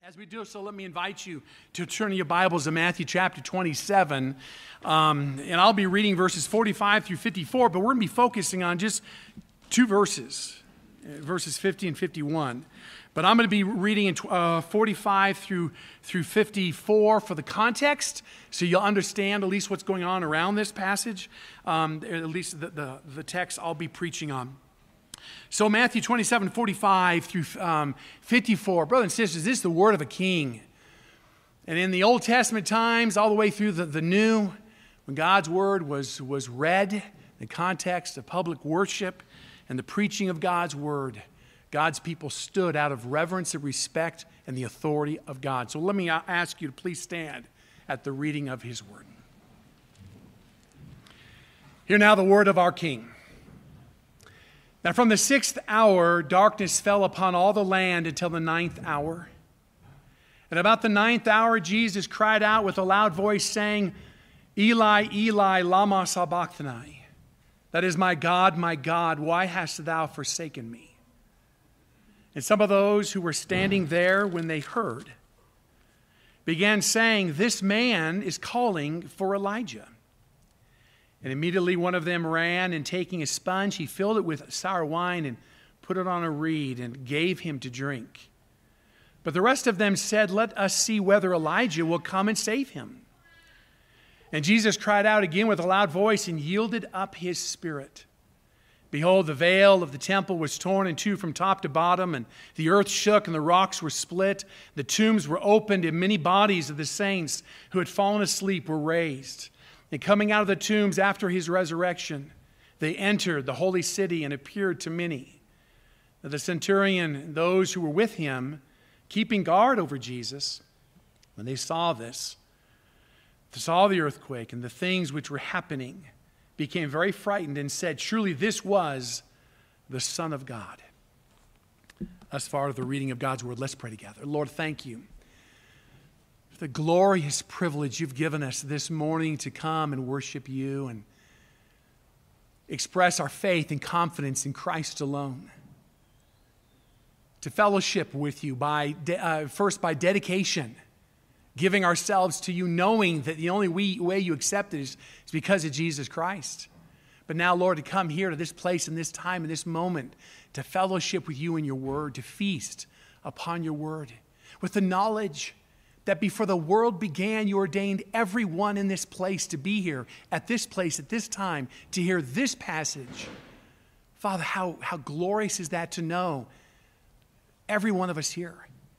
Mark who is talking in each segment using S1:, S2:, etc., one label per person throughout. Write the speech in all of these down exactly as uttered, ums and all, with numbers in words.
S1: As we do so, let me invite you to turn your Bibles to Matthew chapter twenty-seven. Um, and I'll be reading verses forty-five through fifty-four, but we're going to be focusing on just two verses, verses fifty and fifty-one. But I'm going to be reading in uh, forty-five through, through fifty-four for the context, so you'll understand at least what's going on around this passage, um, at least the, the, the text I'll be preaching on. So Matthew twenty-seven, forty-five through um, fifty-four. Brothers and sisters, this is the word of a king. And in the Old Testament times, all the way through the, the New, when God's word was, was read, in the context of public worship and the preaching of God's word, God's people stood out of reverence and respect and the authority of God. So let me ask you to please stand at the reading of his word. Hear now the word of our King. Now from the sixth hour, darkness fell upon all the land until the ninth hour. And about the ninth hour, Jesus cried out with a loud voice, saying, Eli, Eli, lama sabachthani. That is, my God, my God, why hast thou forsaken me? And some of those who were standing there when they heard began saying, this man is calling for Elijah. And immediately one of them ran, and taking a sponge, he filled it with sour wine and put it on a reed and gave him to drink. But the rest of them said, let us see whether Elijah will come and save him. And Jesus cried out again with a loud voice and yielded up his spirit. Behold, the veil of the temple was torn in two from top to bottom, and the earth shook and the rocks were split. The tombs were opened, and many bodies of the saints who had fallen asleep were raised. And coming out of the tombs after his resurrection, they entered the holy city and appeared to many. Now the centurion and those who were with him, keeping guard over Jesus, when they saw this, they saw the earthquake and the things which were happening, became very frightened and said, surely this was the Son of God. Thus far, the reading of God's word. Let's pray together. Lord, thank you for the glorious privilege you've given us this morning to come and worship you and express our faith and confidence in Christ alone. To fellowship with you by de- uh, first by dedication, giving ourselves to you, knowing that the only we, way you accept it is, is because of Jesus Christ. But now, Lord, to come here to this place and this time and this moment to fellowship with you in your word, to feast upon your word, with the knowledge that before the world began, you ordained everyone in this place to be here, at this place, at this time, to hear this passage. Father, how, how glorious is that to know every one of us here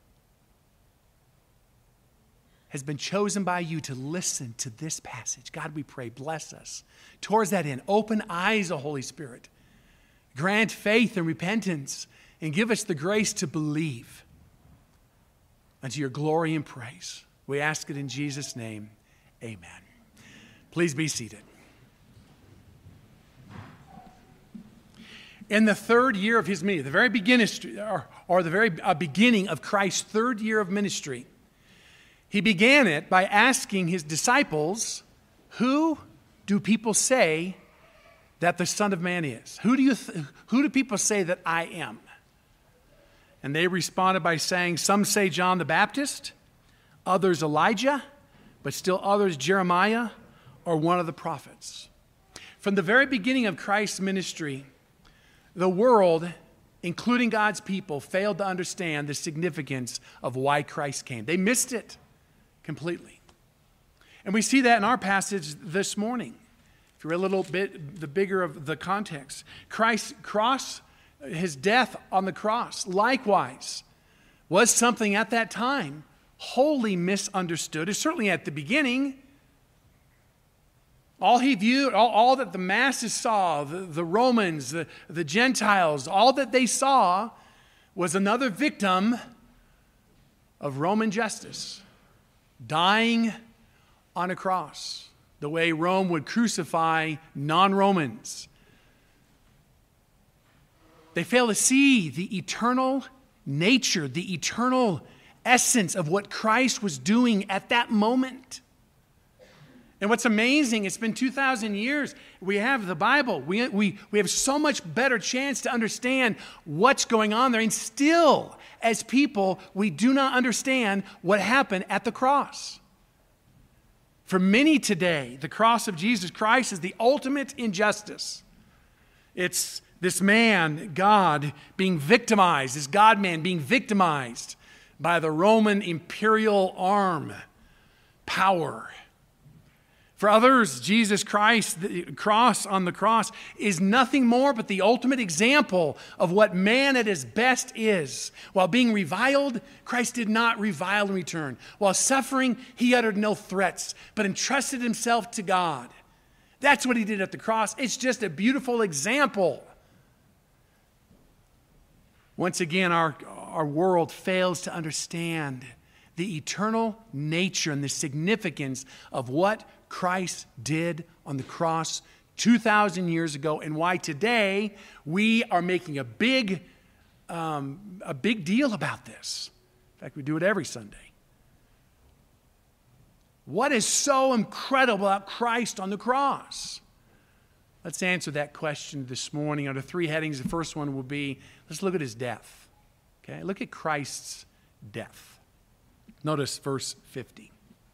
S1: has been chosen by you to listen to this passage. God, we pray, bless us towards that end. Open eyes, O Holy Spirit. Grant faith and repentance, and give us the grace to believe unto your glory and praise. We ask it in Jesus' name. Amen. Please be seated. In the third year of his ministry, the very beginning, or, or the very uh, beginning of Christ's third year of ministry, he began it by asking his disciples, who do people say that the Son of Man is? Who do you th- who do people say that I am? And they responded by saying, some say John the Baptist, others Elijah, but still others Jeremiah or one of the prophets. From the very beginning of Christ's ministry, the world, including God's people, failed to understand the significance of why Christ came. They missed it completely. And we see that in our passage this morning. If you're a little bit the bigger of the context, Christ's cross, his death on the cross, likewise, was something at that time wholly misunderstood. It's certainly at the beginning. All he viewed, all, all that the masses saw, the, the Romans, the, the Gentiles, all that they saw was another victim of Roman justice, dying on a cross, the way Rome would crucify non-Romans. They fail to see the eternal nature, the eternal essence of what Christ was doing at that moment. And what's amazing, it's been two thousand years. We have the Bible. We, we, we have so much better chance to understand what's going on there. And still, as people, we do not understand what happened at the cross. For many today, the cross of Jesus Christ is the ultimate injustice. It's this man, God, being victimized, this God-man being victimized by the Roman imperial arm power. For others, Jesus Christ, the cross on the cross, is nothing more but the ultimate example of what man at his best is. While being reviled, Christ did not revile in return. While suffering, he uttered no threats, but entrusted himself to God. That's what he did at the cross. It's just a beautiful example. Once again, our, our world fails to understand the eternal nature and the significance of what Christ did on the cross two thousand years ago, and why today we are making a big, um, a big deal about this. In fact, we do it every Sunday. What is so incredible about Christ on the cross? Let's answer that question this morning under three headings. The first one will be, let's look at his death. Okay, look at Christ's death. Notice verse fifty.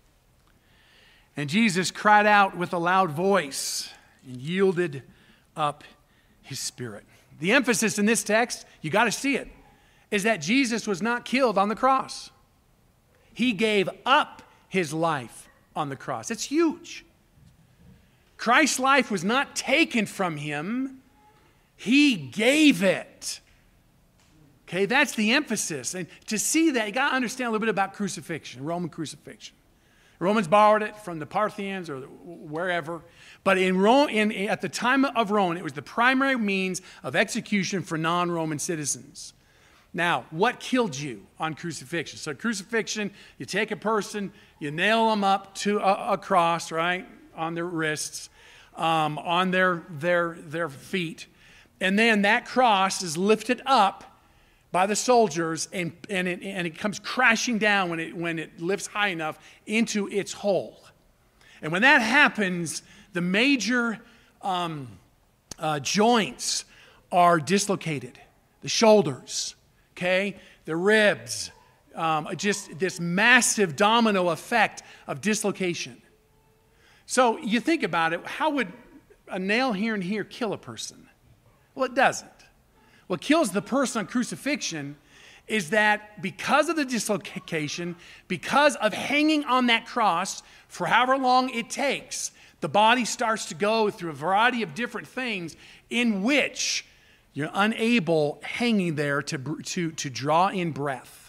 S1: And Jesus cried out with a loud voice and yielded up his spirit. The emphasis in this text, you got to see it, is that Jesus was not killed on the cross. He gave up his life on the cross. It's huge. Christ's life was not taken from him. He gave it. Okay, that's the emphasis. And to see that, you got to understand a little bit about crucifixion, Roman crucifixion. The Romans borrowed it from the Parthians or wherever. But in Rome, in, at the time of Rome, it was the primary means of execution for non-Roman citizens. Now, what killed you on crucifixion? So crucifixion, you take a person, you nail them up to a, a cross, right, on their wrists, um, on their, their, their feet. And then that cross is lifted up by the soldiers, and, and, it, and it comes crashing down when it, when it lifts high enough into its hole. And when that happens, the major um, uh, joints are dislocated. The shoulders, okay, the ribs, um, just this massive domino effect of dislocation. So you think about it, how would a nail here and here kill a person? Well, it doesn't. What kills the person on crucifixion is that because of the dislocation, because of hanging on that cross for however long it takes, the body starts to go through a variety of different things in which you're unable, hanging there, to, to, to draw in breath.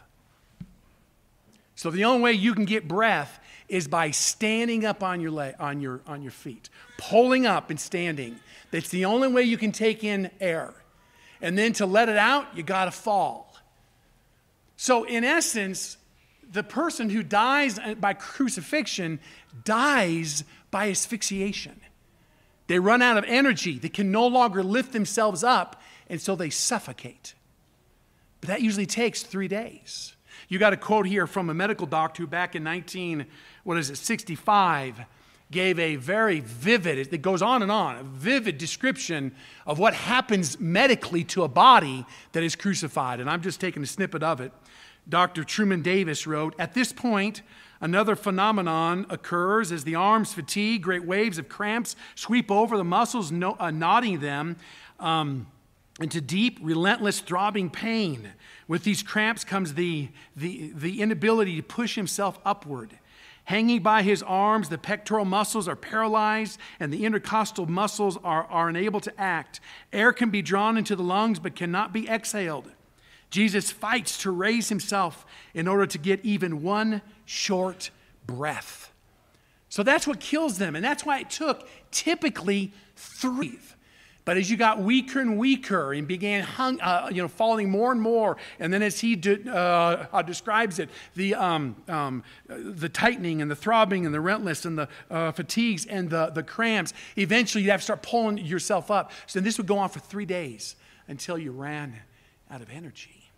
S1: So the only way you can get breath is by standing up on your, leg, on your, on your feet, pulling up and standing. That's the only way you can take in air. And then to let it out, you got to fall. So in essence, the person who dies by crucifixion dies by asphyxiation. They run out of energy. They can no longer lift themselves up, and so they suffocate. But that usually takes three days. You got a quote here from a medical doctor who back in nineteen, what is it, sixty-five, gave a very vivid, it goes on and on, a vivid description of what happens medically to a body that is crucified. And I'm just taking a snippet of it. Doctor Truman Davis wrote, "At this point, another phenomenon occurs as the arms fatigue, great waves of cramps sweep over the muscles, no, uh, knotting them um, into deep, relentless, throbbing pain. With these cramps comes the, the, the inability to push himself upward. Hanging by his arms, the pectoral muscles are paralyzed and the intercostal muscles are, are unable to act. Air can be drawn into the lungs but cannot be exhaled. Jesus fights to raise himself in order to get even one short breath." So that's what kills them, and that's why it took typically three. But as you got weaker and weaker and began hung, uh, you know, falling more and more, and then as he de- uh, uh, describes it, the um, um, the tightening and the throbbing and the relentless and the uh, fatigues and the, the cramps, eventually you have to start pulling yourself up. So this would go on for three days until you ran out of energy.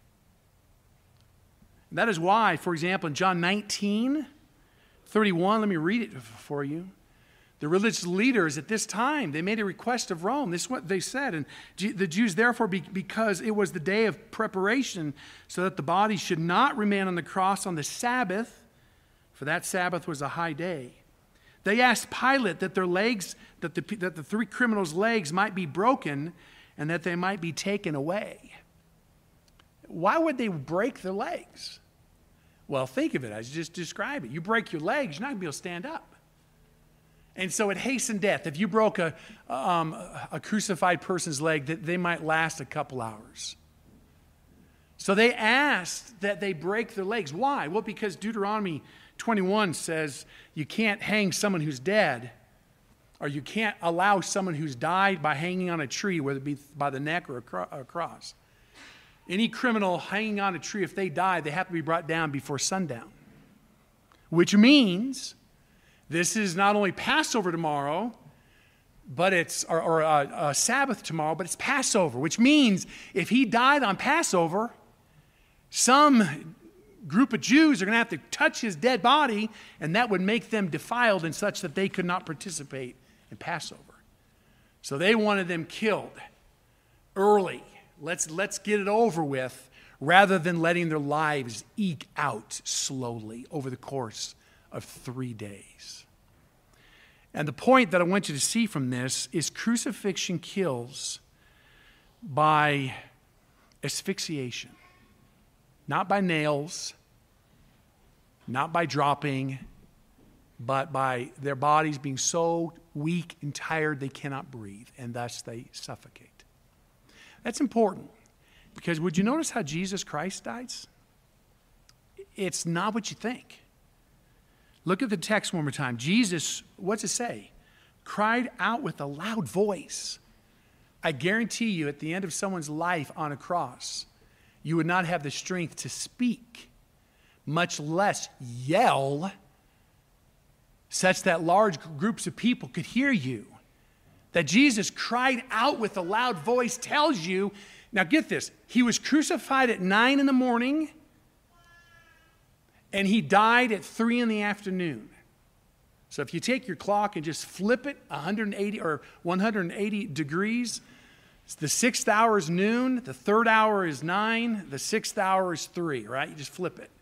S1: And that is why, for example, in John nineteen thirty-one, let me read it for you. The religious leaders at this time, they made a request of Rome. This is what they said. And the Jews, therefore, because it was the day of preparation, so that the body should not remain on the cross on the Sabbath, for that Sabbath was a high day. They asked Pilate that their legs, that the, that the three criminals' legs might be broken and that they might be taken away. Why would they break their legs? Well, think of it. I just described it. You break your legs, you're not going to be able to stand up. And so it hastened death. If you broke a, um, a crucified person's leg, they might last a couple hours. So they asked that they break their legs. Why? Well, because Deuteronomy twenty-one says you can't hang someone who's dead, or you can't allow someone who's died by hanging on a tree, whether it be by the neck or a cross. Any criminal hanging on a tree, if they die, they have to be brought down before sundown. Which means this is not only Passover tomorrow, but it's or, or a, a Sabbath tomorrow, but it's Passover, which means if he died on Passover, some group of Jews are going to have to touch his dead body, and that would make them defiled in such that they could not participate in Passover. So they wanted them killed early. Let's, let's get it over with, rather than letting their lives eke out slowly over the course of three days. And the point that I want you to see from this is crucifixion kills by asphyxiation. Not by nails, not by dropping, but by their bodies being so weak and tired they cannot breathe, and thus they suffocate. That's important, because would you notice how Jesus Christ dies? It's not what you think. Look at the text one more time. Jesus, what's it say? Cried out with a loud voice. I guarantee you, at the end of someone's life on a cross, you would not have the strength to speak, much less yell, such that large groups of people could hear you. That Jesus cried out with a loud voice tells you, now get this, he was crucified at nine in the morning, and he died at three in the afternoon. So if you take your clock and just flip it one hundred eighty or one hundred eighty degrees, the sixth hour is noon, the third hour is nine, the sixth hour is three, right? You just flip it.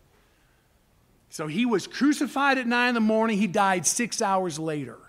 S1: So he was crucified at nine in the morning, he died six hours later.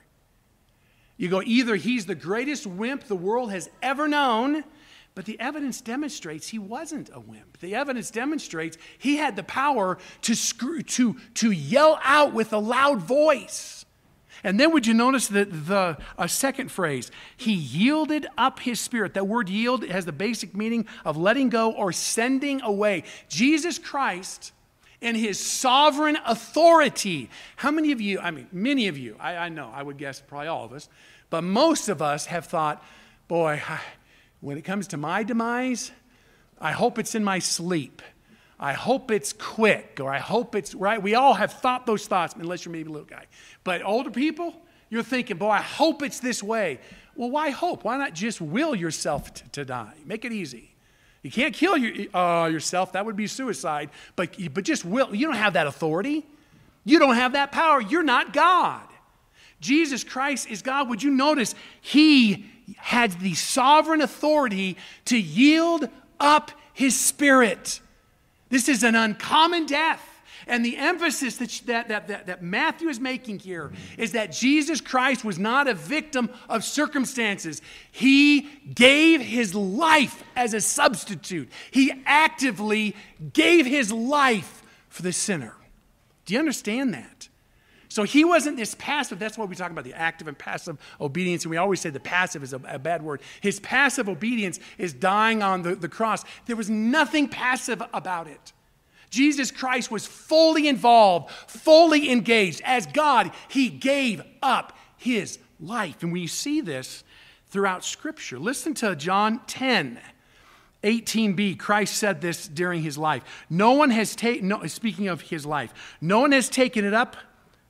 S1: You go, either he's the greatest wimp the world has ever known, but the evidence demonstrates he wasn't a wimp. The evidence demonstrates he had the power to, screw, to, to yell out with a loud voice. And then would you notice that the a second phrase, he yielded up his spirit. That word yield has the basic meaning of letting go or sending away. Jesus Christ, in his sovereign authority. How many of you, I mean, many of you, I, I know, I would guess probably all of us, but most of us have thought, boy, I, when it comes to my demise, I hope it's in my sleep. I hope it's quick, or I hope it's right. We all have thought those thoughts, unless you're maybe a little guy. But older people, you're thinking, boy, I hope it's this way. Well, why hope? Why not just will yourself t- to die? Make it easy. You can't kill your, uh, yourself. That would be suicide. But, but just will. You don't have that authority. You don't have that power. You're not God. Jesus Christ is God. Would you notice he had the sovereign authority to yield up his spirit. This is an uncommon death. And the emphasis that, that, that, that Matthew is making here is that Jesus Christ was not a victim of circumstances. He gave his life as a substitute. He actively gave his life for the sinner. Do you understand that? So he wasn't this passive. That's why we talk about the active and passive obedience. And we always say the passive is a, a bad word. His passive obedience is dying on the, the cross. There was nothing passive about it. Jesus Christ was fully involved, fully engaged. As God, he gave up his life. And we see this throughout Scripture. Listen to John ten, eighteen b. Christ said this during his life. No one has taken, no, speaking of his life, no one has taken it up.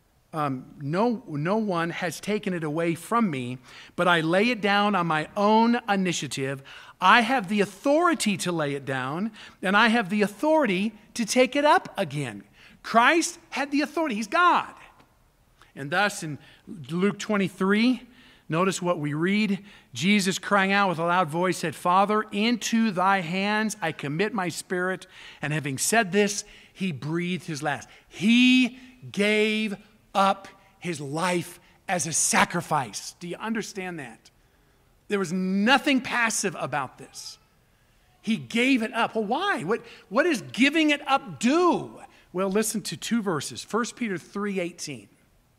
S1: Um, no, no one has taken it away from me, but I lay it down on my own initiative. I have the authority to lay it down, and I have the authority to take it up again. Christ had the authority. He's God. And thus in Luke twenty-three, notice what we read. Jesus crying out with a loud voice said, Father, into thy hands I commit my spirit. And having said this, he breathed his last. He gave up his life as a sacrifice. Do you understand that? There was nothing passive about this. He gave it up. Well, why? What, what does giving it up do? Well, listen to two verses. First Peter three eighteen.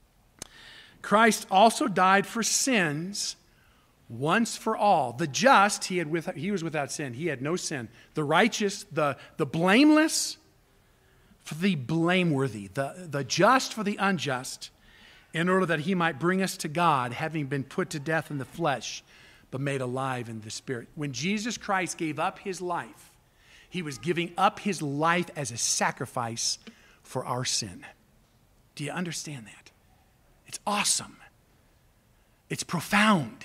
S1: Christ also died for sins once for all. The just, he, had with, he was without sin. He had no sin. The righteous, the, the blameless for the blameworthy. The, the just for the unjust, in order that he might bring us to God, having been put to death in the flesh, but made alive in the spirit. When Jesus Christ gave up his life, he was giving up his life as a sacrifice for our sin. Do you understand that? It's awesome. It's profound.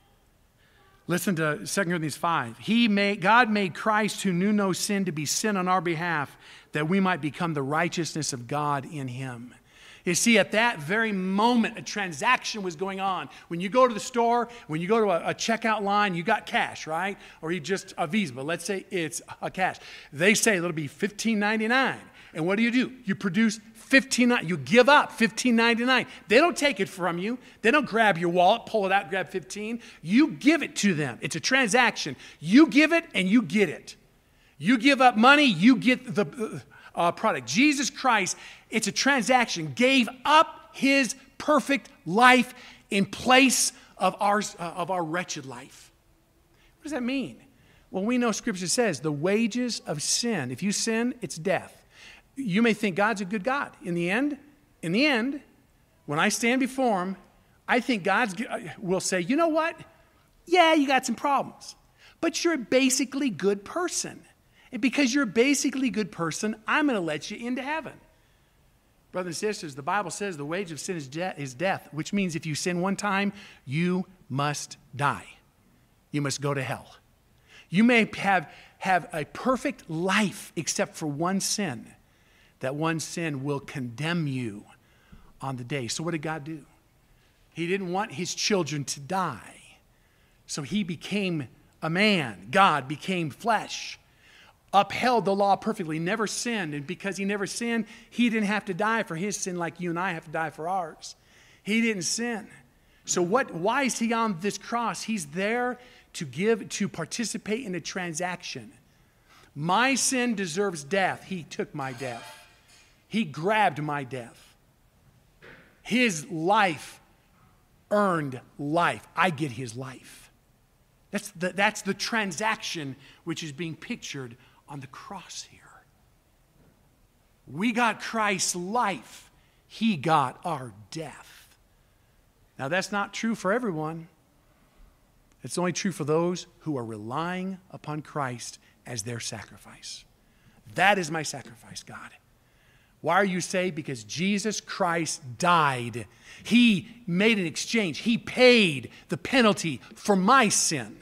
S1: Listen to Second Corinthians five. He made, God made Christ, who knew no sin, to be sin on our behalf, that we might become the righteousness of God in him. You see, at that very moment, a transaction was going on. When you go to the store, when you go to a, a checkout line, you got cash, right? Or you just a Visa, but let's say it's a cash. They say it'll be fifteen ninety-nine. And what do you do? You produce fifteen ninety-nine. You give up fifteen ninety-nine. They don't take it from you. They don't grab your wallet, pull it out, grab fifteen. You give it to them. It's a transaction. You give it and you get it. You give up money, you get the uh, product. Jesus Christ, it's a transaction, gave up his perfect life in place of our, uh, of our wretched life. What does that mean? Well, we know Scripture says the wages of sin, if you sin, it's death. You may think God's a good God. In the end, in the end, when I stand before him, I think God will say, you know what? Yeah, you got some problems, but you're a basically good person. And because you're a basically good person, I'm going to let you into heaven. Brothers and sisters, the Bible says the wage of sin is, de- is death, which means if you sin one time, you must die. You must go to hell. You may have, have a perfect life except for one sin. That one sin will condemn you on the day. So what did God do? He didn't want his children to die. So he became a man. God became flesh. Upheld the law perfectly, never sinned. And because he never sinned, he didn't have to die for his sin like you and I have to die for ours. He didn't sin. So what? Why is he on this cross? He's there to give, to participate in a transaction. My sin deserves death. He took my death. He grabbed my death. His life earned life. I get his life. That's the, that's the transaction which is being pictured on the cross here. We got Christ's life. He got our death. Now that's not true for everyone. It's only true for those who are relying upon Christ as their sacrifice. That is my sacrifice, God. Why are you saved? Because Jesus Christ died. He made an exchange. He paid the penalty for my sin.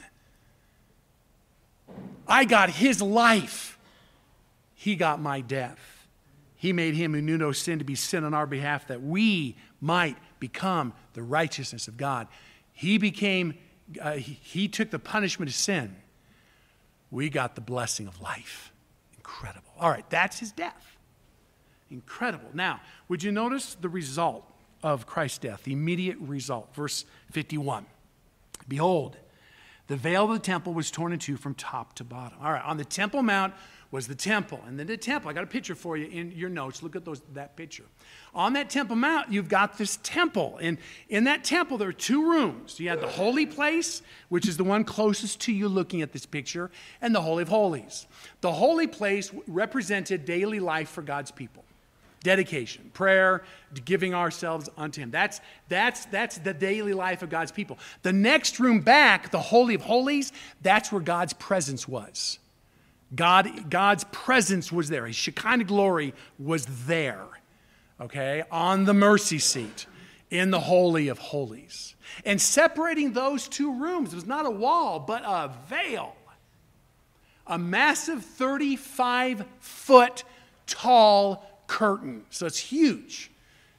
S1: I got his life. He got my death. He made him who knew no sin to be sin on our behalf, that we might become the righteousness of God. He became, uh, he, he took the punishment of sin. We got the blessing of life. Incredible. All right, that's his death. Incredible. Now, would you notice the result of Christ's death? The immediate result. Verse fifty-one. Behold, the veil of the temple was torn in two from top to bottom. All right, on the Temple Mount was the temple. And then the temple, I got a picture for you in your notes. Look at those that picture. On that Temple Mount, you've got this temple. And in that temple, there are two rooms. You had the holy place, which is the one closest to you looking at this picture, and the Holy of Holies. The holy place represented daily life for God's people. Dedication, prayer, giving ourselves unto him. That's, that's, that's the daily life of God's people. The next room back, the Holy of Holies, that's where God's presence was. God, God's presence was there. His Shekinah glory was there, okay, on the mercy seat in the Holy of Holies. And separating those two rooms was not a wall, but a veil. A massive thirty-five foot tall curtain. So it's huge.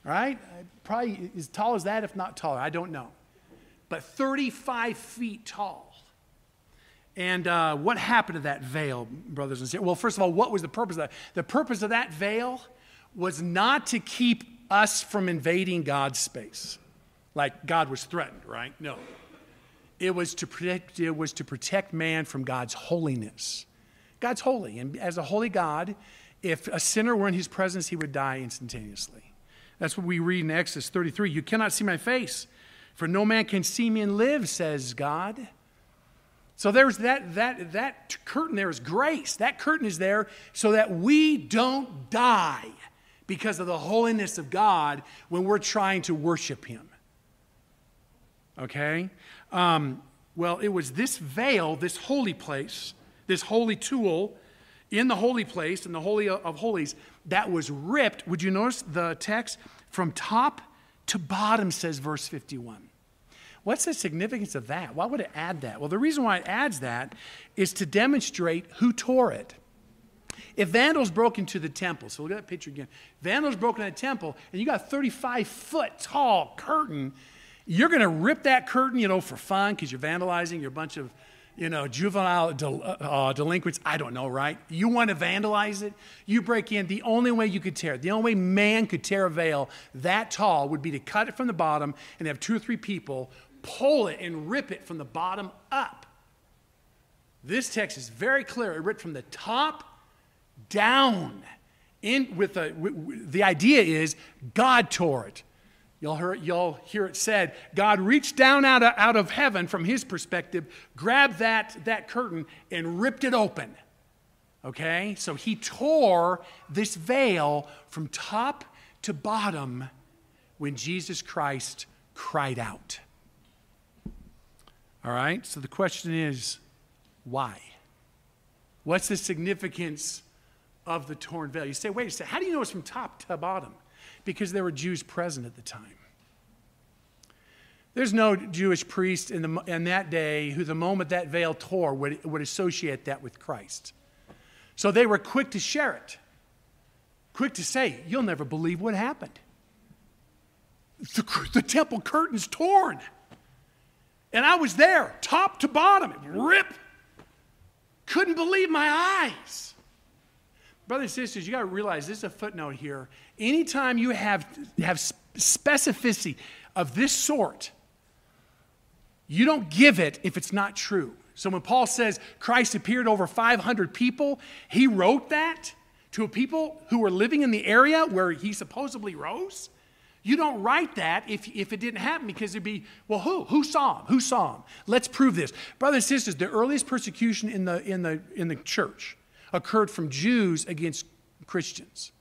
S1: All right? Probably as tall as that, if not taller. I don't know. But thirty-five feet tall. And uh, what happened to that veil, brothers and sisters? Well, first of all, what was the purpose of that? The purpose of that veil was not to keep us from invading God's space. Like God was threatened, right? No. It was to protect, it was to protect man from God's holiness. God's holy, and as a holy God, if a sinner were in his presence, he would die instantaneously. That's what we read in Exodus thirty-three. You cannot see my face, for no man can see me and live, says God. So there's that, that, that curtain there is grace. That curtain is there so that we don't die because of the holiness of God when we're trying to worship him. Okay? Um, well, it was this veil, this holy place, this holy tool in the holy place, in the Holy of Holies, that was ripped. Would you notice the text? From top to bottom, says verse fifty-one. What's the significance of that? Why would it add that? Well, the reason why it adds that is to demonstrate who tore it. If vandals broke into the temple, so look at that picture again. Vandals broke into the temple, and you got a thirty-five foot tall curtain. You're going to rip that curtain, you know, for fun because you're vandalizing. You're a bunch of, you know, juvenile del- uh, delinquents. I don't know, right? You want to vandalize it? You break in. The only way you could tear it, the only way man could tear a veil that tall would be to cut it from the bottom and have two or three people pull it and rip it from the bottom up. This text is very clear. It ripped from the top down. In with the, the idea is God tore it. You'll hear, you'll hear it said, God reached down out of, out of heaven from his perspective, grabbed that, that curtain, and ripped it open. Okay? So he tore this veil from top to bottom when Jesus Christ cried out. All right? So the question is, why? What's the significance of the torn veil? You say, wait a second, how do you know it's from top to bottom? Because there were Jews present at the time. There's no Jewish priest in, the, in that day who the moment that veil tore would, would associate that with Christ. So they were quick to share it. Quick to say, you'll never believe what happened. The, the temple curtain's torn. And I was there, top to bottom, rip. Couldn't believe my eyes. Brothers and sisters, you got to realize, this is a footnote here. Anytime you have, have specificity of this sort, you don't give it if it's not true. So when Paul says Christ appeared to over five hundred people, he wrote that to people who were living in the area where he supposedly rose. You don't write that if, if it didn't happen, because it'd be, well, who? Who saw him? Who saw him? Let's prove this. Brothers and sisters, the earliest persecution in the, in the, in the church occurred from Jews against Christians.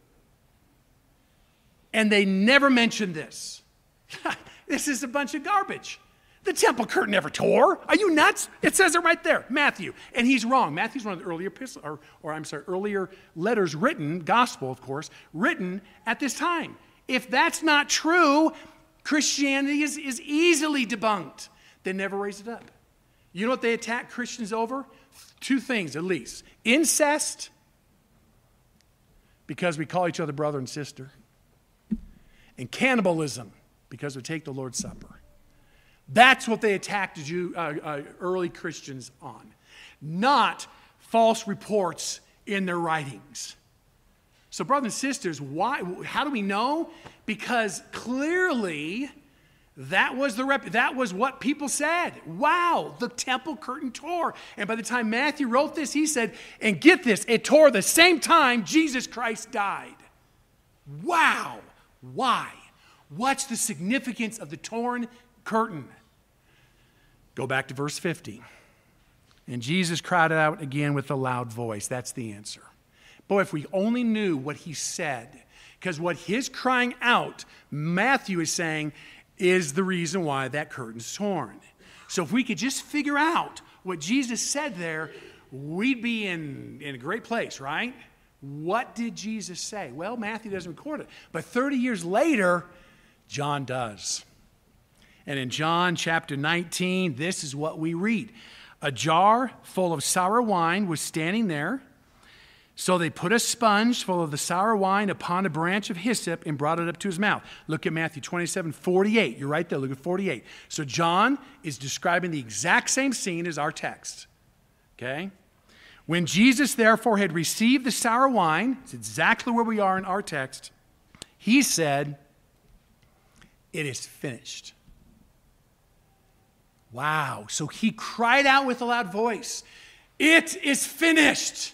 S1: And they never mentioned this. This is a bunch of garbage. The temple curtain never tore. Are you nuts? It says it right there, Matthew. And he's wrong. Matthew's one of the earlier epistles, or, or I'm sorry, earlier letters written, gospel, of course, written at this time. If that's not true, Christianity is, is easily debunked. They never raised it up. You know what they attack Christians over? Two things at least. Incest, because we call each other brother and sister. And cannibalism, because we take the Lord's Supper. That's what they attacked Jew, uh, uh, early Christians on. Not false reports in their writings. So brothers and sisters, why? How do we know? Because clearly that was the rep, that was what people said. Wow, the temple curtain tore. And by the time Matthew wrote this, he said, and get this, it tore the same time Jesus Christ died. Wow. Why? What's the significance of the torn curtain? Go back to verse fifty. And Jesus cried out again with a loud voice. That's the answer. Boy, if we only knew what he said, because what his crying out, Matthew is saying, is the reason why that curtain's torn. So if we could just figure out what Jesus said there, we'd be in, in a great place, right? What did Jesus say? Well, Matthew doesn't record it. But thirty years later, John does. And in John chapter nineteen, this is what we read. A jar full of sour wine was standing there. So they put a sponge full of the sour wine upon a branch of hyssop and brought it up to his mouth. Look at Matthew twenty-seven, forty-eight. You're right there. Look at forty-eight. So John is describing the exact same scene as our text. Okay? When Jesus therefore had received the sour wine, it's exactly where we are in our text, he said, "It is finished." Wow. So he cried out with a loud voice, "It is finished."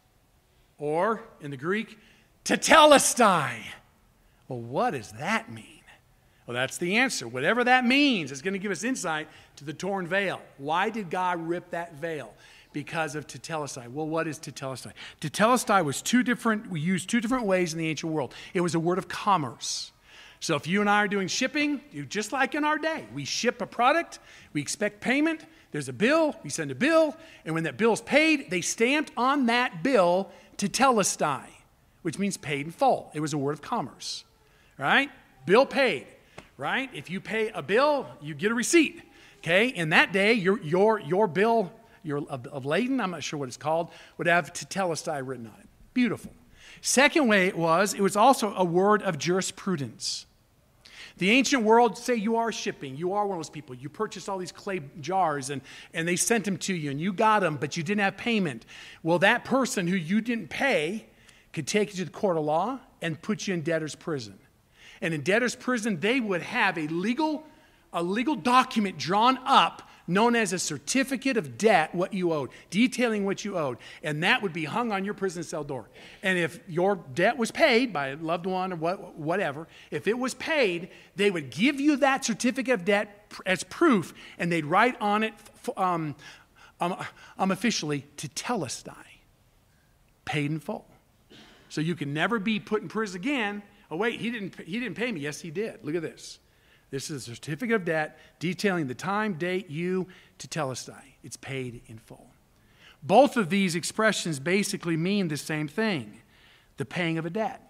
S1: Or, in the Greek, tetelestai. Well, what does that mean? Well, that's the answer. Whatever that means is going to give us insight to the torn veil. Why did God rip that veil? Because of tetelestai. Well, what is tetelestai? Tetelestai was two different, we used two different ways in the ancient world. It was a word of commerce. So if you and I are doing shipping, you, just like in our day, we ship a product, we expect payment, there's a bill, we send a bill, and when that bill's paid, they stamped on that bill tetelestai, which means paid in full. It was a word of commerce, right? Bill paid, right? If you pay a bill, you get a receipt, okay? In that day, your your your bill your, of, of lading, I'm not sure what it's called, would have tetelestai written on it. Beautiful. Second way it was, it was also a word of jurisprudence. The ancient world, say you are shipping, you are one of those people, you purchased all these clay jars and, and they sent them to you and you got them, but you didn't have payment. Well, that person who you didn't pay could take you to the court of law and put you in debtor's prison. And in debtor's prison, they would have a legal, a legal document drawn up known as a certificate of debt, what you owed, detailing what you owed. And that would be hung on your prison cell door. And if your debt was paid by a loved one or what, whatever, if it was paid, they would give you that certificate of debt as proof, and they'd write on it um, um, um, officially, tetelestai, paid in full. So you can never be put in prison again. Oh, wait, he didn't, he didn't pay me. Yes, he did. Look at this. This is a certificate of debt detailing the time, date, you, tetelestai. It's paid in full. Both of these expressions basically mean the same thing, the paying of a debt.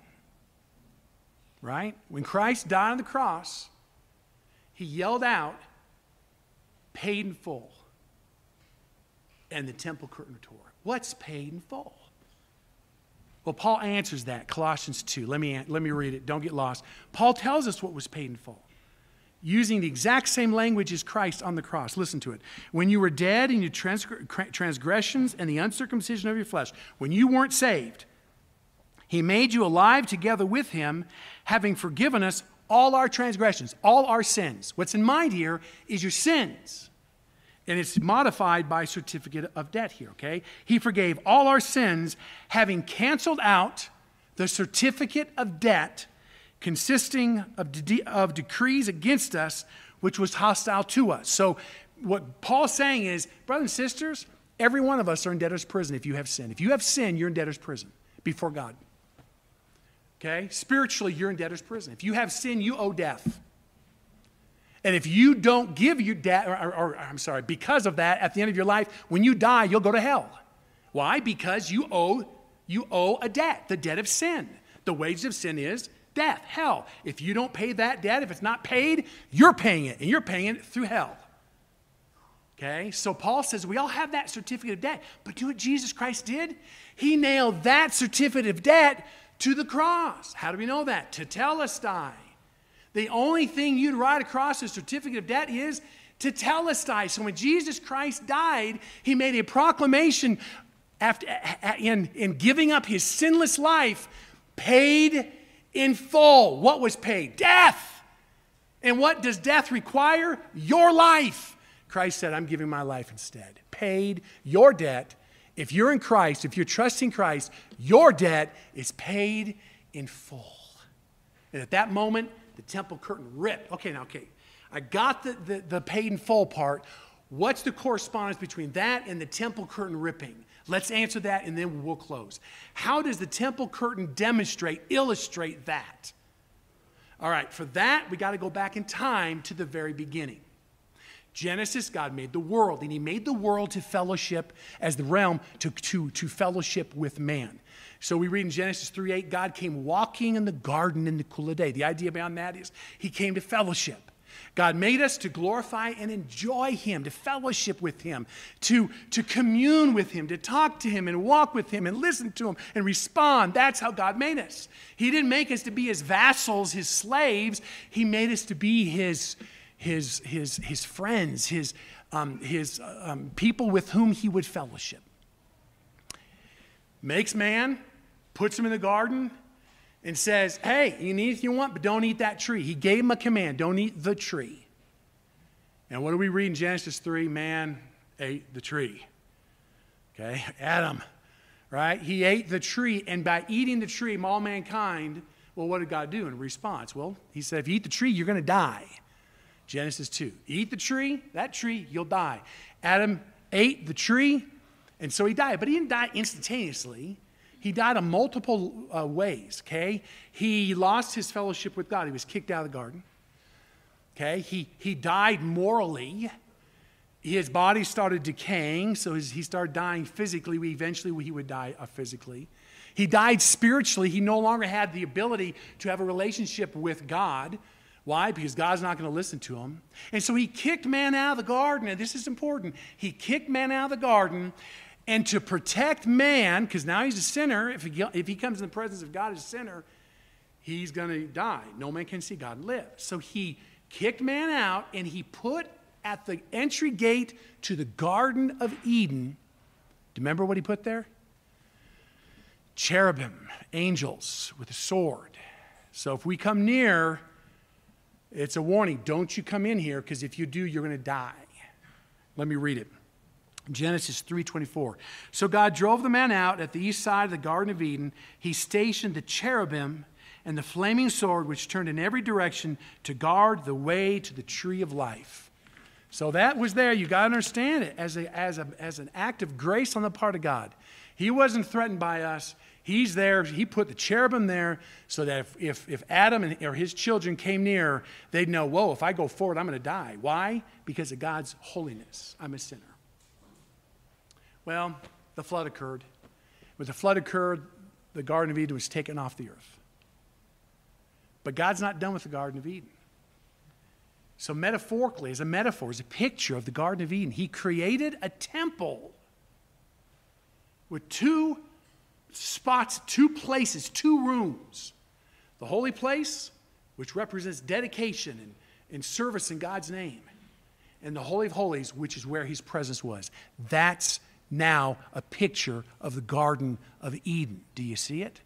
S1: Right? When Christ died on the cross, he yelled out, paid in full. And the temple curtain tore. What's paid in full? Well, Paul answers that, Colossians two. Let me, let me read it. Don't get lost. Paul tells us what was paid in full, using the exact same language as Christ on the cross. Listen to it. When you were dead in your transgressions and the uncircumcision of your flesh, when you weren't saved, he made you alive together with him, having forgiven us all our transgressions, all our sins. What's in mind here is your sins. And it's modified by certificate of debt here, okay? He forgave all our sins, having canceled out the certificate of debt consisting of, de- of decrees against us, which was hostile to us. So what Paul's saying is, brothers and sisters, every one of us are in debtor's prison if you have sin. If you have sin, you're in debtor's prison before God. Okay? Spiritually, you're in debtor's prison. If you have sin, you owe death. And if you don't give your debt, or, or, or I'm sorry, because of that, at the end of your life, when you die, you'll go to hell. Why? Because you owe, you owe a debt, the debt of sin. The wages of sin is death, hell. If you don't pay that debt, if it's not paid, you're paying it, and you're paying it through hell. Okay? So Paul says we all have that certificate of debt, but do what Jesus Christ did? He nailed that certificate of debt to the cross. How do we know that? Tetelestai. The only thing you'd write across a certificate of debt is tetelestai. So when Jesus Christ died, he made a proclamation after, in, in giving up his sinless life, paid in full. What was paid? Death. And what does death require? Your life. Christ said, I'm giving my life instead. Paid your debt. If you're in Christ, if you're trusting Christ, your debt is paid in full. And at that moment, the temple curtain ripped. Okay, now, okay. I got the, the, the paid in full part. What's the correspondence between that and the temple curtain ripping? Let's answer that and then we'll close. How does the temple curtain demonstrate, illustrate that? All right, for that, we got to go back in time to the very beginning. Genesis, God made the world, and he made the world to fellowship as the realm to, to, to fellowship with man. So we read in Genesis three eight, God came walking in the garden in the cool of day. The idea behind that is he came to fellowship. God made us to glorify and enjoy him, to fellowship with him, to, to commune with him, to talk to him and walk with him and listen to him and respond. That's how God made us. He didn't make us to be his vassals, his slaves. He made us to be his, his, his, his friends, his, um, his um, people with whom he would fellowship. Makes man, puts him in the garden, and says, hey, you can eat if you want, but don't eat that tree. He gave him a command, don't eat the tree. And what do we read in Genesis three? Man ate the tree. Okay, Adam, right? He ate the tree, and by eating the tree, all mankind, well, what did God do in response? Well, he said, if you eat the tree, you're going to die. Genesis two. Eat the tree, that tree, you'll die. Adam ate the tree, and so he died. But he didn't die instantaneously. He died in multiple uh, ways, okay? He lost his fellowship with God. He was kicked out of the garden, okay? He, he died morally. His body started decaying, so his, he started dying physically. We eventually, he would die uh, physically. He died spiritually. He no longer had the ability to have a relationship with God. Why? Because God's not going to listen to him. And so he kicked man out of the garden, and this is important. He kicked man out of the garden. And to protect man, because now he's a sinner, if he, if he comes in the presence of God as a sinner, he's going to die. No man can see God and live. So he kicked man out, and he put at the entry gate to the Garden of Eden, do you remember what he put there? Cherubim, angels with a sword. So if we come near, it's a warning. Don't you come in here, because if you do, you're going to die. Let me read it. Genesis three twenty-four. So God drove the man out at the east side of the Garden of Eden. He stationed the cherubim and the flaming sword, which turned in every direction to guard the way to the tree of life. So that was there. You got to understand it as, a, as, a, as an act of grace on the part of God. He wasn't threatened by us. He's there. He put the cherubim there so that if, if, if Adam and, or his children came near, they'd know, whoa, if I go forward, I'm going to die. Why? Because of God's holiness. I'm a sinner. Well, the flood occurred. When the flood occurred, the Garden of Eden was taken off the earth. But God's not done with the Garden of Eden. So metaphorically, as a metaphor, as a picture of the Garden of Eden, he created a temple with two spots, two places, two rooms. The holy place, which represents dedication and, and service in God's name. And the Holy of Holies, which is where his presence was. That's now a picture of the Garden of Eden. Do you see it?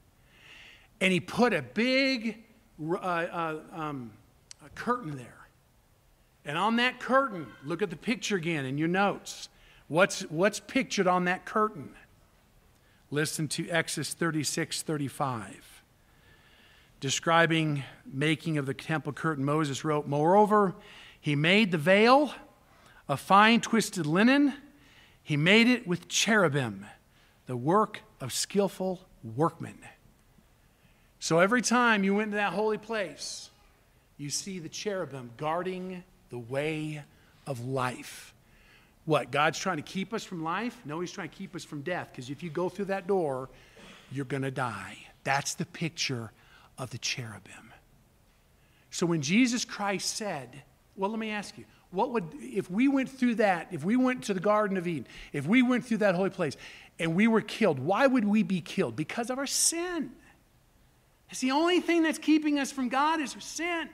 S1: And he put a big uh, uh, um, a curtain there. And on that curtain, look at the picture again in your notes. What's, what's pictured on that curtain? Listen to Exodus thirty-six thirty-five. Describing making of the temple curtain, Moses wrote, moreover, he made the veil of fine twisted linen. He made it with cherubim, the work of skillful workmen. So every time you went to that holy place, you see the cherubim guarding the way of life. What, God's trying to keep us from life? No, he's trying to keep us from death, because if you go through that door, you're going to die. That's the picture of the cherubim. So when Jesus Christ said, well, let me ask you, what would, if we went through that, if we went to the Garden of Eden, if we went through that holy place and we were killed, why would we be killed? Because of our sin. It's the only thing that's keeping us from God is our sin.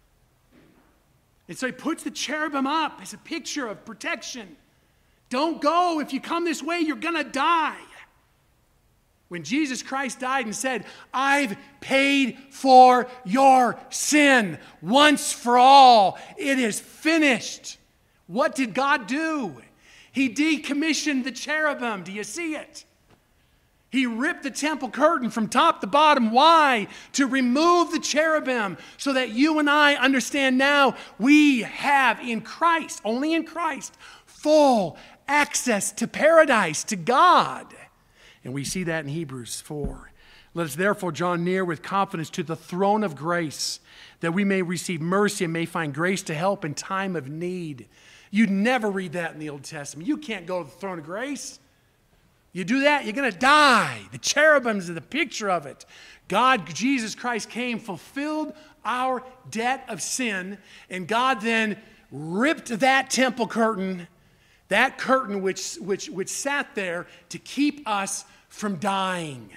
S1: And so he puts the cherubim up as a picture of protection. Don't go. If you come this way, you're going to die. When Jesus Christ died and said, I've paid for your sin once for all. It is finished. What did God do? He decommissioned the cherubim. Do you see it? He ripped the temple curtain from top to bottom. Why? To remove the cherubim so that you and I understand now we have in Christ, only in Christ, full access to paradise, to God. And we see that in Hebrews four. Let us therefore draw near with confidence to the throne of grace, that we may receive mercy and may find grace to help in time of need. You'd never read that in the Old Testament. You can't go to the throne of grace. You do that, you're going to die. The cherubims are the picture of it. God, Jesus Christ came, fulfilled our debt of sin, and God then ripped that temple curtain, that curtain which, which, which sat there to keep us from dying.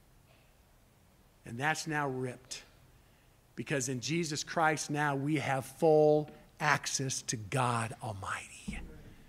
S1: And that's now ripped. Because in Jesus Christ now we have full access to God Almighty.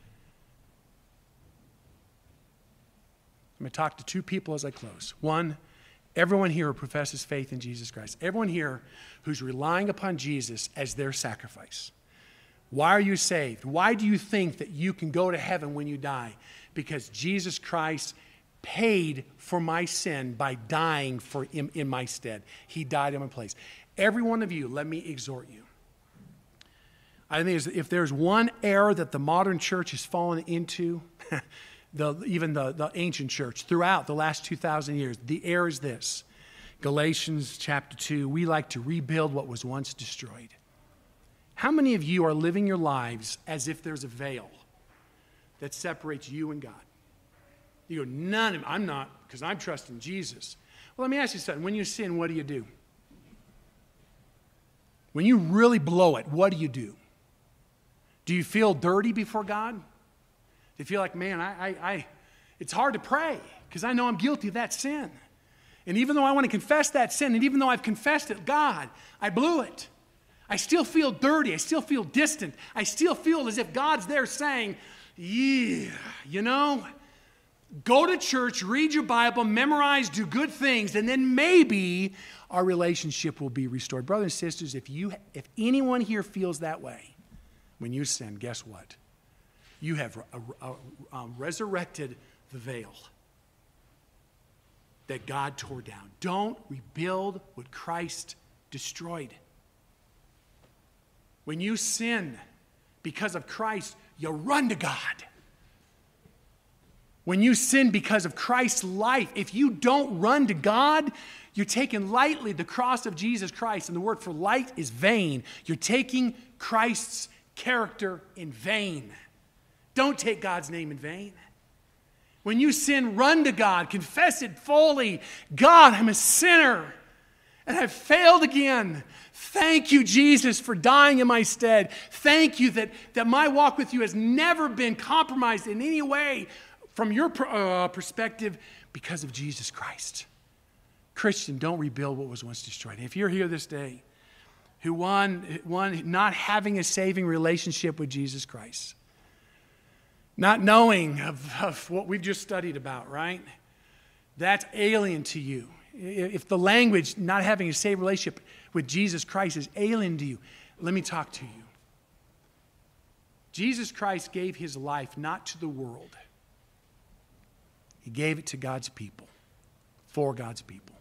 S1: I'm going to talk to two people as I close. One, everyone here who professes faith in Jesus Christ. Everyone here who's relying upon Jesus as their sacrifice. Why are you saved? Why do you think that you can go to heaven when you die? Because Jesus Christ paid for my sin by dying for him in my stead. He died in my place. Every one of you, let me exhort you. I think if there's one error that the modern church has fallen into, the, even the, the ancient church, throughout the last two thousand years, the error is this. Galatians chapter two, we like to rebuild what was once destroyed. How many of you are living your lives as if there's a veil that separates you and God? You go, none of them. I'm not, because I'm trusting Jesus. Well, let me ask you something. When you sin, what do you do? When you really blow it, what do you do? Do you feel dirty before God? Do you feel like, man, I, I, I it's hard to pray because I know I'm guilty of that sin. And even though I want to confess that sin, and even though I've confessed it, God, I blew it. I still feel dirty. I still feel distant. I still feel as if God's there saying, yeah, you know, go to church, read your Bible, memorize, do good things, and then maybe our relationship will be restored. Brothers and sisters, if you, if anyone here feels that way, when you sin, guess what? You have a, a, a, resurrected the veil that God tore down. Don't rebuild what Christ destroyed. When you sin because of Christ, you run to God. When you sin because of Christ's life, if you don't run to God, you're taking lightly the cross of Jesus Christ. And the word for light is vain. You're taking Christ's character in vain. Don't take God's name in vain. When you sin, run to God. Confess it fully. God, I'm a sinner. And I've failed again. Thank you, Jesus, for dying in my stead. Thank you that, that my walk with you has never been compromised in any way from your uh, perspective because of Jesus Christ. Christian, don't rebuild what was once destroyed. And if you're here this day, who one, one not having a saving relationship with Jesus Christ, not knowing of, of what we've just studied about, right? That's alien to you. If the language, not having a saving relationship with Jesus Christ, is alien to you, let me talk to you. Jesus Christ gave his life not to the world. He gave it to God's people, for God's people.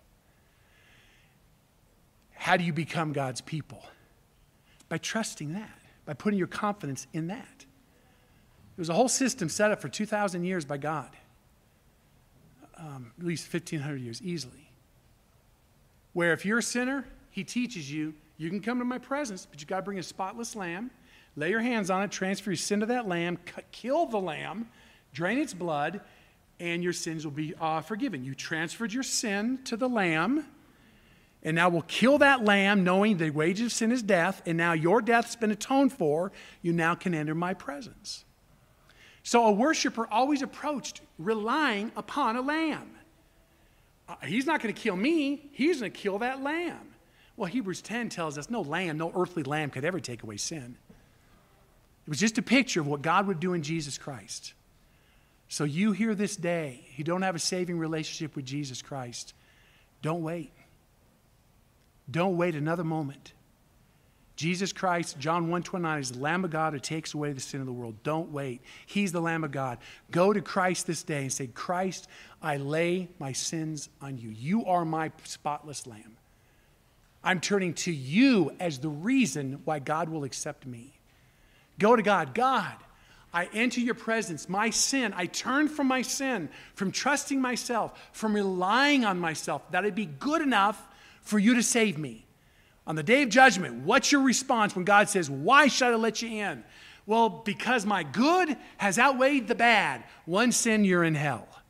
S1: How do you become God's people? By trusting that, by putting your confidence in that. There was a whole system set up for two thousand years by God, um, at least fifteen hundred years, easily, where if you're a sinner, he teaches you, you can come to my presence, but you've got to bring a spotless lamb, lay your hands on it, transfer your sin to that lamb, kill the lamb, drain its blood, and your sins will be uh, forgiven. You transferred your sin to the lamb, and now we'll kill that lamb, knowing the wages of sin is death, and now your death's been atoned for. You now can enter my presence. So a worshiper always approached relying upon a lamb. Uh, he's not going to kill me. He's going to kill that lamb. Well, Hebrews ten tells us no lamb, no earthly lamb could ever take away sin. It was just a picture of what God would do in Jesus Christ. So you here this day, you don't have a saving relationship with Jesus Christ, don't wait. Don't wait another moment. Jesus Christ, John one twenty-nine, is the Lamb of God who takes away the sin of the world. Don't wait. He's the Lamb of God. Go to Christ this day and say, Christ, I lay my sins on you. You are my spotless lamb. I'm turning to you as the reason why God will accept me. Go to God. God, I enter your presence. My sin, I turn from my sin, from trusting myself, from relying on myself, that I'd be good enough for you to save me. On the day of judgment, what's your response when God says, why should I let you in? Well, because my good has outweighed the bad. One sin, you're in hell.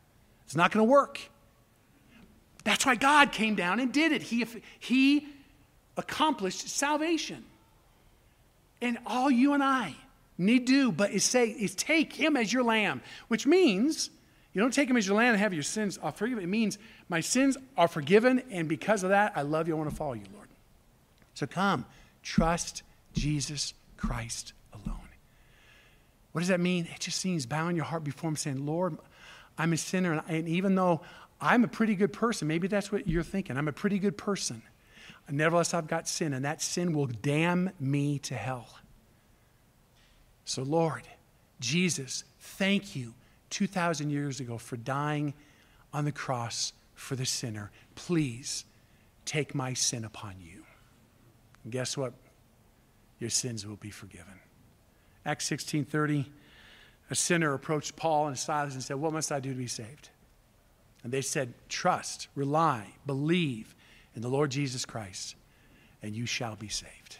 S1: It's not going to work. That's why God came down and did it. He, he accomplished salvation. And all you and I need to do but is say, is take him as your lamb, which means you don't take him as your lamb and have your sins forgiven. It means my sins are forgiven, and because of that, I love you. I want to follow you, Lord. So come, trust Jesus Christ alone. What does that mean? It just means bowing your heart before him, saying, Lord, I'm a sinner, and, and even though I'm a pretty good person, maybe that's what you're thinking, I'm a pretty good person, nevertheless I've got sin, and that sin will damn me to hell. So Lord, Jesus, thank you two thousand years ago for dying on the cross for the sinner. Please take my sin upon you. And guess what? Your sins will be forgiven. Acts sixteen thirty, a sinner approached Paul and Silas and said, what must I do to be saved? And they said, trust, rely, believe in the Lord Jesus Christ, and you shall be saved.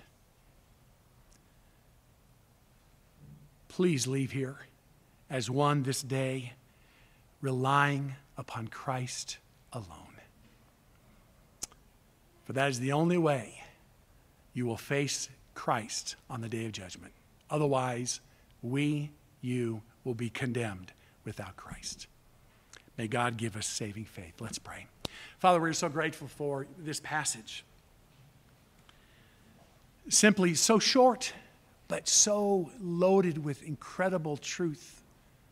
S1: Please leave here as one this day, relying upon Christ alone. For that is the only way you will face Christ on the day of judgment. Otherwise, we, you, will be condemned without Christ. May God give us saving faith. Let's pray. Father, we're so grateful for this passage. Simply so short, but so loaded with incredible truth.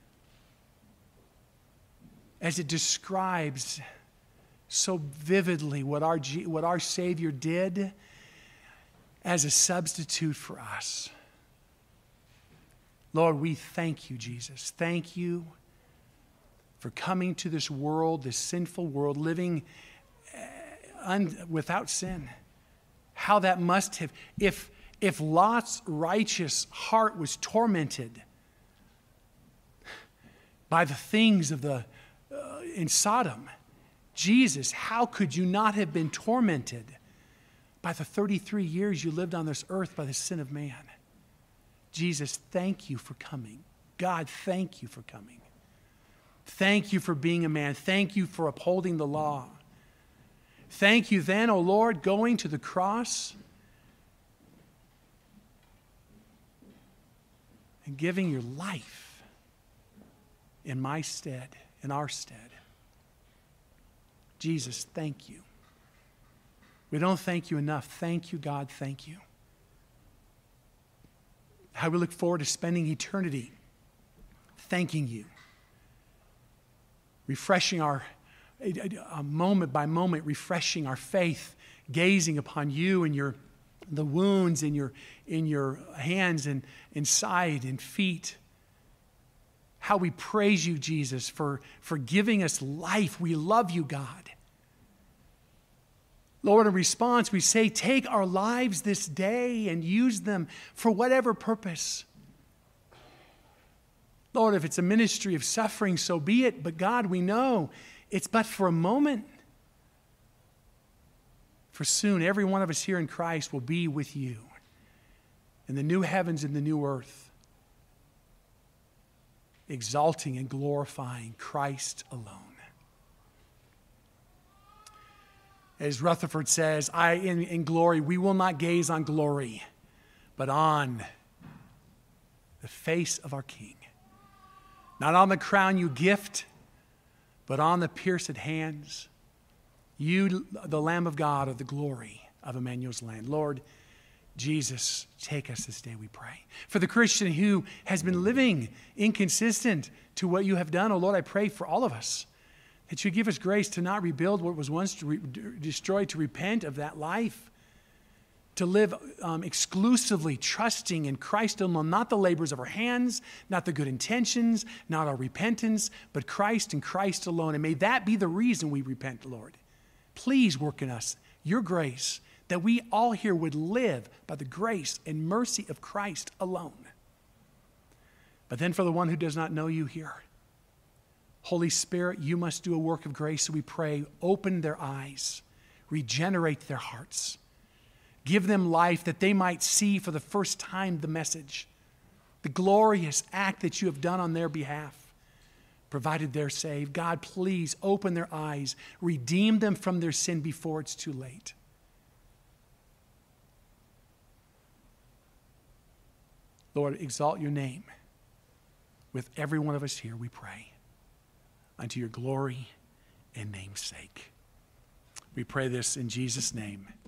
S1: As it describes so vividly what our, what our Savior did as a substitute for us. Lord, we thank you, Jesus. Thank you for coming to this world, this sinful world, living un, without sin. How that must have, if, if Lot's righteous heart was tormented by the things of the uh, in Sodom, Jesus, how could you not have been tormented by the thirty-three years you lived on this earth by the sin of man? Jesus, thank you for coming. God, thank you for coming. Thank you for being a man. Thank you for upholding the law. Thank you then, O Lord, going to the cross and giving your life in my stead, in our stead. Jesus, thank you. We don't thank you enough. Thank you, God. Thank you. How we look forward to spending eternity thanking you. Refreshing our, a moment by moment, refreshing our faith, gazing upon you and your, the wounds in your, in your hands and, and side and feet. How we praise you, Jesus, for, for giving us life. We love you, God. Lord, in response, we say, take our lives this day and use them for whatever purpose. Lord, if it's a ministry of suffering, so be it. But God, we know it's but for a moment. For soon, every one of us here in Christ will be with you in the new heavens and the new earth, exalting and glorifying Christ alone. As Rutherford says, I in, in glory, we will not gaze on glory, but on the face of our King. Not on the crown you gift, but on the pierced hands. You, the Lamb of God, are the glory of Emmanuel's land. Lord Jesus, take us this day, we pray. For the Christian who has been living inconsistent to what you have done, oh Lord, I pray for all of us, that you give us grace to not rebuild what was once re- destroyed, to repent of that life, to live um, exclusively trusting in Christ alone, not the labors of our hands, not the good intentions, not our repentance, but Christ and Christ alone. And may that be the reason we repent, Lord. Please work in us your grace, that we all here would live by the grace and mercy of Christ alone. But then for the one who does not know you here, Holy Spirit, you must do a work of grace, so we pray, open their eyes, regenerate their hearts, give them life that they might see for the first time the message, the glorious act that you have done on their behalf. provided they're saved. God, please open their eyes, redeem them from their sin before it's too late. Lord, exalt your name with every one of us here, we pray, unto your glory and name's sake. We pray this in Jesus' name.